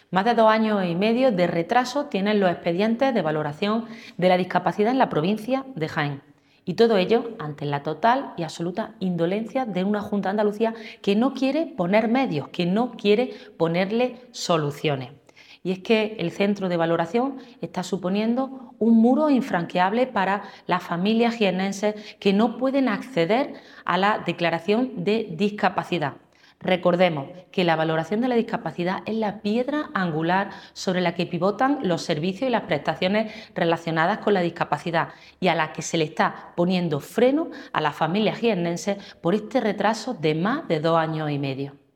Más de 2 años y medio de retraso tienen los expedientes de valoración de la discapacidad en la provincia de Jaén. Y todo ello ante la total y absoluta indolencia de una Junta de Andalucía que no quiere poner medios, que no quiere ponerle soluciones. Y es que el centro de valoración está suponiendo un muro infranqueable para las familias jiennenses que no pueden acceder a la declaración de discapacidad. Recordemos que la valoración de la discapacidad es la piedra angular sobre la que pivotan los servicios y las prestaciones relacionadas con la discapacidad y a la que se le está poniendo freno a las familias jiennenses por este retraso de más de 2 años y medio.